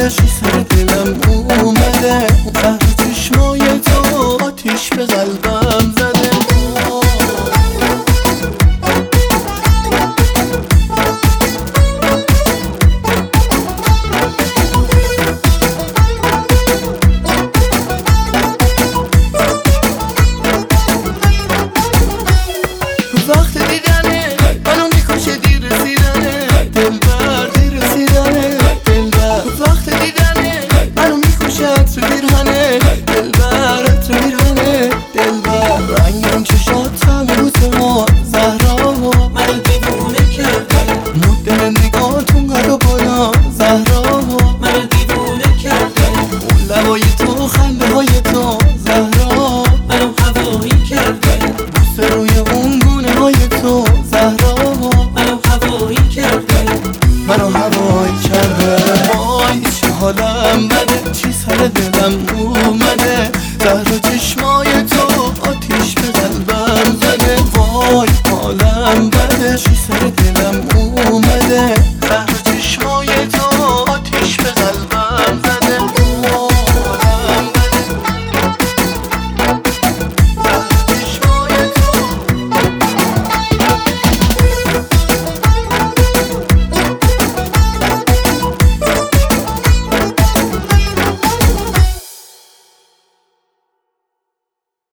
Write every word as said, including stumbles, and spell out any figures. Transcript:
اومده، چی سر دلم اومده، زهر چشمای تو آتیش به قلبم زده. وقت دیدنه منو میکشه دیر رسیدنه، دلبر دیر رسیدنه دلبر. وقت دیدنه منو میکشه عطر پیرهنه، دلبر عطر پیرهنه دلبر. رنگ اون چشاتم روز ما زهرا منو دیوونه کرده، مدل نگاهتون قد و بالا زهرا منو دیوونه کرده. اون لبای تو خنده های تو زهرا منو هوایی کرده، بوسه روی اون گونه های تو زهرا منو هوایی کرده، منو هوایی کرده. وای چه حالم بده، چی سر دلم اومده، زهر چشم